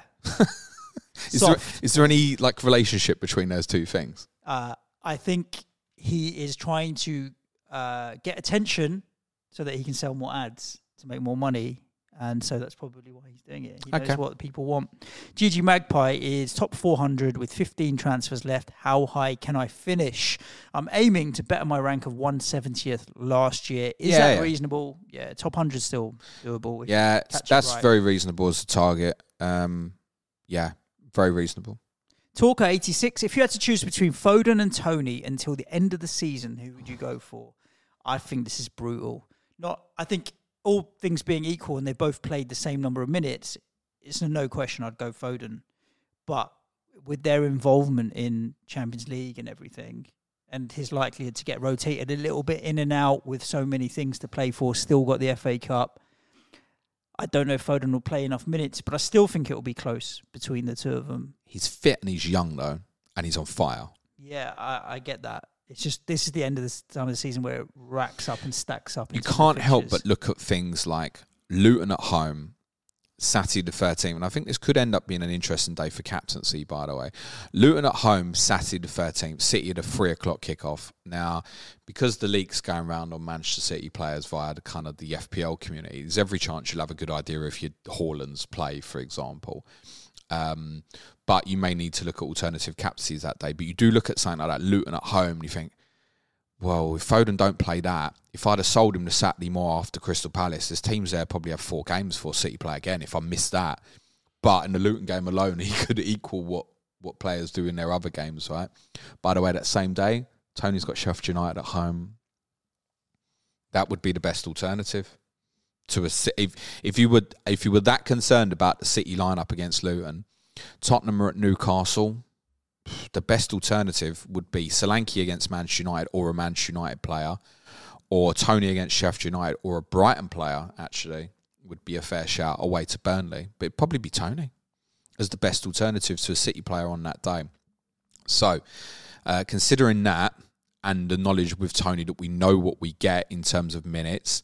Is there any like relationship between those two things? I think he is trying to get attention so that he can sell more ads to make more money. And so that's probably why he's doing it. He knows what people want. GG Magpie is top 400 with 15 transfers left. How high can I finish? I'm aiming to better my rank of 170th last year. Is that reasonable? Yeah, top 100 still doable. Yeah, that's very reasonable as a target. Yeah, very reasonable. Talker 86. If you had to choose between Foden and Toney until the end of the season, who would you go for? I think this is brutal. I think all things being equal and they both played the same number of minutes, it's no question I'd go Foden. But with their involvement in Champions League and everything, and his likelihood to get rotated a little bit in and out with so many things to play for, still got the FA Cup, I don't know if Foden will play enough minutes, but I still think it will be close between the two of them. He's fit and he's young, though, and he's on fire. Yeah, I get that. It's just this is the end of the time of the season where it racks up and stacks up. You can't help but look at things like Luton at home, Saturday the 13th, and I think this could end up being an interesting day for captaincy, by the way. Luton at home, Saturday the 13th, City at a 3:00 kickoff. Now, because the leak's going around on Manchester City players via the kind of the FPL community, there's every chance you'll have a good idea if your Haalands play, for example. But you may need to look at alternative captaincies that day. But you do look at something like that, Luton at home, and you think, well, if Foden don't play that, if I'd have sold him the Saturday more after Crystal Palace, there's teams there probably have 4 games before City play again if I missed that. But in the Luton game alone, he could equal what players do in their other games, right? By the way, that same day, Tony's got Sheffield United at home. That would be the best alternative to if you were that concerned about the City lineup against Luton. Tottenham are at Newcastle. The best alternative would be Solanke against Manchester United or a Manchester United player, or Tony against Sheffield United or a Brighton player, actually, would be a fair shout away to Burnley. But it'd probably be Tony as the best alternative to a City player on that day. So, considering that and the knowledge with Tony that we know what we get in terms of minutes,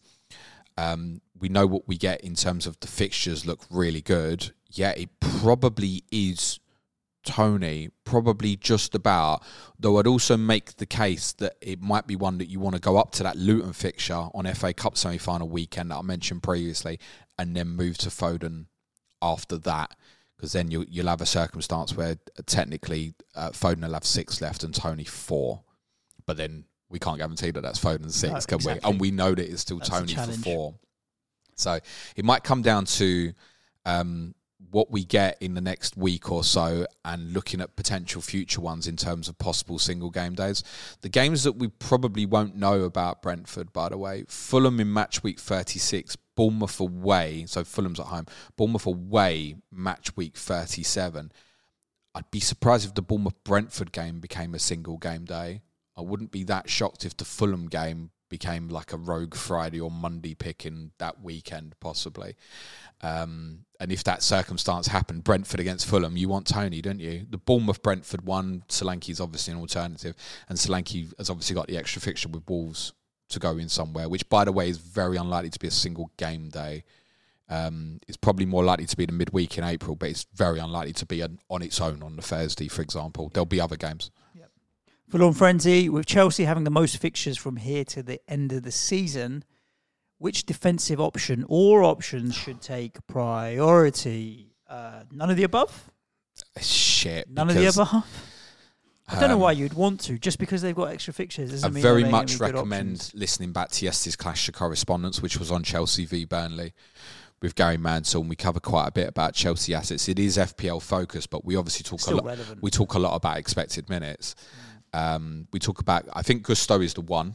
we know what we get in terms of the fixtures look really good. Yeah, it probably is Tony, probably just about, though I'd also make the case that it might be one that you want to go up to that Luton fixture on FA Cup semi-final weekend that I mentioned previously and then move to Foden after that, because then you'll have a circumstance where technically Foden will have 6 left and Tony 4, but then we can't guarantee that that's Foden's 6, can we? And we know that it's still that's Tony for 4. So it might come down to what we get in the next week or so and looking at potential future ones in terms of possible single game days. The games that we probably won't know about Brentford, by the way, Fulham in match week 36, Bournemouth away, so Fulham's at home, Bournemouth away, match week 37. I'd be surprised if the Bournemouth-Brentford game became a single game day. I wouldn't be that shocked if the Fulham game became like a rogue Friday or Monday pick in that weekend, possibly. And if that circumstance happened, Brentford against Fulham, you want Tony, don't you? The Bournemouth-Brentford one, Solanke's obviously an alternative, and Solanke has obviously got the extra fixture with Wolves to go in somewhere, which, by the way, is very unlikely to be a single game day. It's probably more likely to be the midweek in April, but it's very unlikely to be on its own on the Thursday, for example. There'll be other games. Yep. Full-on frenzy, with Chelsea having the most fixtures from here to the end of the season, which defensive option or options should take priority? None of the above? Shit. None of the above? I don't know why you'd want to, just because they've got extra fixtures. I very much recommend listening back to yesterday's Clash of Correspondence, which was on Chelsea v Burnley with Gary Mansell, and we cover quite a bit about Chelsea assets. It is FPL focused, but we obviously talk we talk a lot about expected minutes. We talk about, I think Gusto is the one.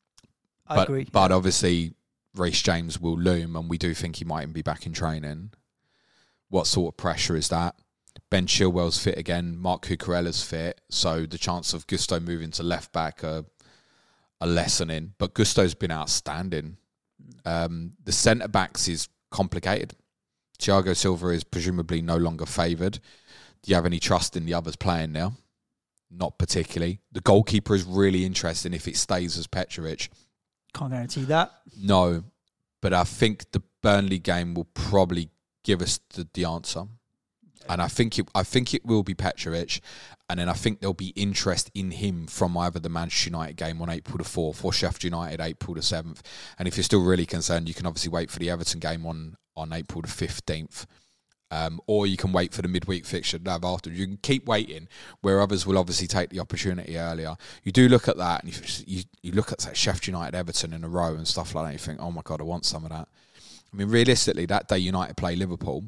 I agree. But obviously Reece James will loom, and we do think he might even be back in training. What sort of pressure is that? Ben Chilwell's fit again. Mark Cucurella's fit. So the chance of Gusto moving to left back are lessening. But Gusto's been outstanding. The centre backs is complicated. Thiago Silva is presumably no longer favoured. Do you have any trust in the others playing now? Not particularly. The goalkeeper is really interesting if it stays as Petrovic. Can't guarantee that. No, but I think the Burnley game will probably give us the answer. And I think it will be Petrovic, and then I think there'll be interest in him from either the Manchester United game on April the 4th or Sheffield United April the 7th. And if you're still really concerned, you can obviously wait for the Everton game on April the 15th. Or you can wait for the midweek fixture to have after. You can keep waiting, where others will obviously take the opportunity earlier. You do look at that, and you look at, say, Sheffield United, Everton in a row and stuff like that, and you think, oh my God, I want some of that. I mean, realistically, that day United play Liverpool,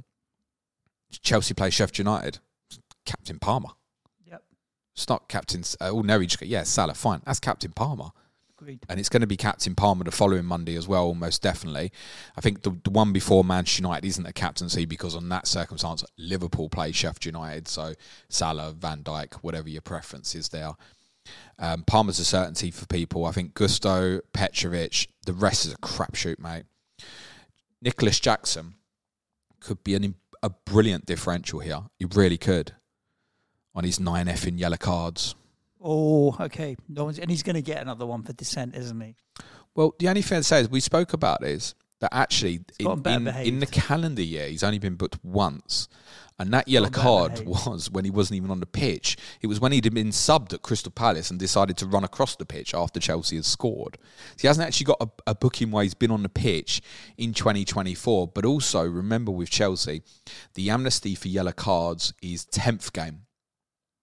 Chelsea play Sheffield United, Captain Palmer. Yep. It's not Captain... ordinary, Salah, fine. That's Captain Palmer. Agreed. And it's going to be Captain Palmer the following Monday as well, most definitely. I think the one before Manchester United isn't a captaincy because on that circumstance, Liverpool play Sheffield United, so Salah, Van Dijk, whatever your preference is there. Palmer's a certainty for people. I think Gusto, Petrovic, the rest is a crapshoot, mate. Nicholas Jackson could be a brilliant differential here. He really could. On his 9 effing yellow cards. Oh, okay. And he's going to get another one for dissent, isn't he? Well, the only thing I'd say is we spoke about is that actually in the calendar year, he's only been booked once. And that yellow card was when he wasn't even on the pitch. It was when he'd been subbed at Crystal Palace and decided to run across the pitch after Chelsea had scored. So he hasn't actually got a booking where he's been on the pitch in 2024. But also, remember with Chelsea, the amnesty for yellow cards is 10th game.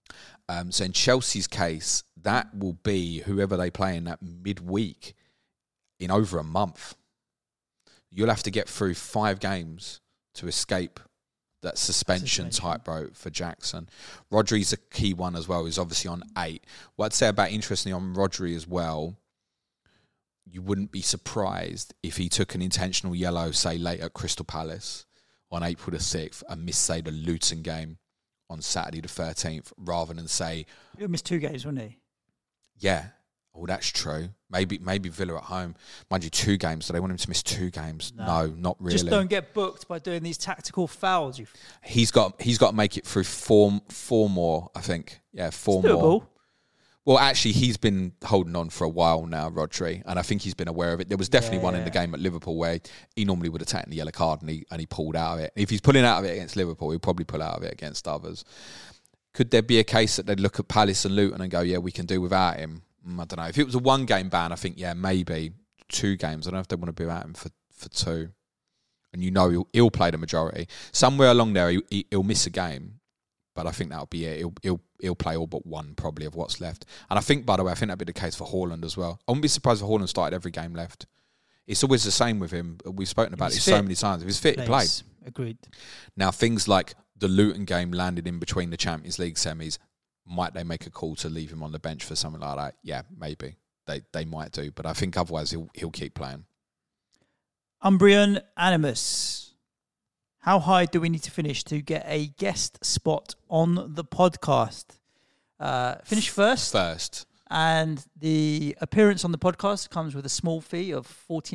So in Chelsea's case, that will be whoever they play in that midweek in over a month. You'll have to get through 5 games to escape that suspension tightrope for Jackson. Rodri's a key one as well. He's obviously on 8. What I'd say about interestingly on Rodri as well, you wouldn't be surprised if he took an intentional yellow, say, late at Crystal Palace on April the 6th and missed, say, the Luton game on Saturday the 13th, rather than say... He'll miss 2 games, wouldn't he? Yeah. Oh, that's true. Maybe Villa at home. Mind you, 2 games. Do they want him to miss 2 games? No, not really. Just don't get booked by doing these tactical fouls. He's got to make it through 4 more, I think. Yeah, 4 it's more. Doable. Well, actually, he's been holding on for a while now, Rodri, and I think he's been aware of it. There was definitely one in the game at Liverpool where he normally would have taken the yellow card and he pulled out of it. If he's pulling out of it against Liverpool, he'll probably pull out of it against others. Could there be a case that they'd look at Palace and Luton and go, yeah, we can do without him? I don't know. If it was a 1-game ban, I think, yeah, maybe 2 games. I don't know if they want to be without him for 2. And you know he'll play the majority. Somewhere along there, he'll miss a game. But I think that'll be it. He'll play all but 1 probably of what's left. And I think, by the way, that'd be the case for Haaland as well. I wouldn't be surprised if Haaland started every game left. It's always the same with him. We've spoken about it so many times. If he's fit, he plays. Agreed. Now, things like the Luton game landed in between the Champions League semis, might they make a call to leave him on the bench for something like that? Yeah, maybe. They might do. But I think otherwise he'll keep playing. Umbrian Animus. How high do we need to finish to get a guest spot on the podcast? Finish first. And the appearance on the podcast comes with a small fee of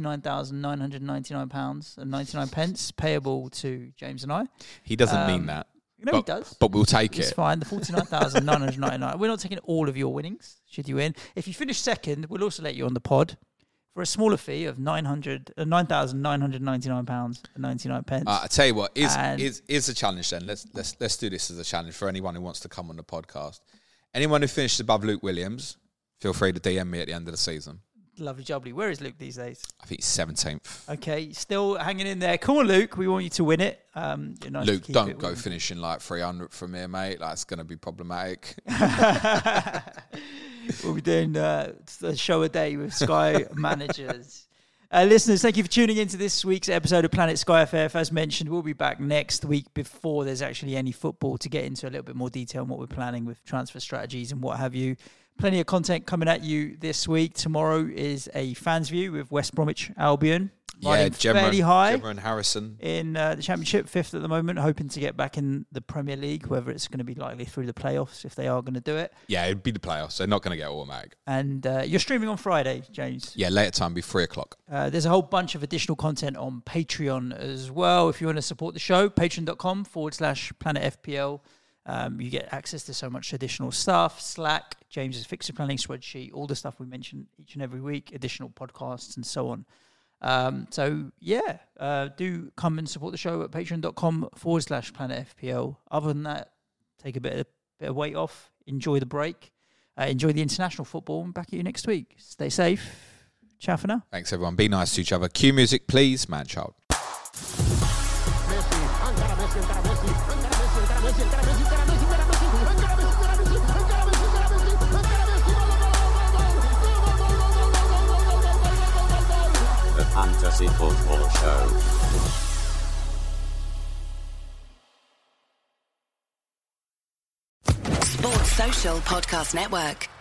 £49,999.99 payable to James and I. He doesn't mean that. No, he does. But we'll take it. It's fine. The £49,999. We're not taking all of your winnings, should you win. If you finish second, we'll also let you on the pod for a smaller fee of £9,999.99. I tell you what, is a challenge then. Let's do this as a challenge for anyone who wants to come on the podcast. Anyone who finishes above Luke Williams, feel free to DM me at the end of the season. Lovely jubbly. Where is Luke these days? I think he's 17th. Okay, still hanging in there. Come on, Luke. We want you to win it. Nice Luke, don't go finishing like 300 from here, mate. That's going to be problematic. We'll be doing a show a day with Sky managers. Listeners, thank you for tuning into this week's episode of Planet Sky FF. As mentioned, we'll be back next week before there's actually any football to get into a little bit more detail on what we're planning with transfer strategies and what have you. Plenty of content coming at you this week. Tomorrow is a fans view with West Bromwich Albion. Fairly high. Gemma and Harrison. In the Championship, 5th at the moment, hoping to get back in the Premier League, whether it's going to be likely through the playoffs, if they are going to do it. Yeah, it'd be the playoffs. They're not going to get automatic. And you're streaming on Friday, James. Yeah, later time, be 3 o'clock. There's a whole bunch of additional content on Patreon as well. If you want to support the show, patreon.com/planetfpl. You get access to so much additional stuff, Slack, James's fixture planning spreadsheet, all the stuff we mention each and every week, additional podcasts and so on. Do come and support the show at patreon.com/planetfpl. Other than that, take a bit of weight off, enjoy the break, enjoy the international football, and back at you next week. Stay safe. Ciao for now. Thanks, everyone. Be nice to each other. Cue music, please, man child. Fantasy Football Show. Sports Social Podcast Network.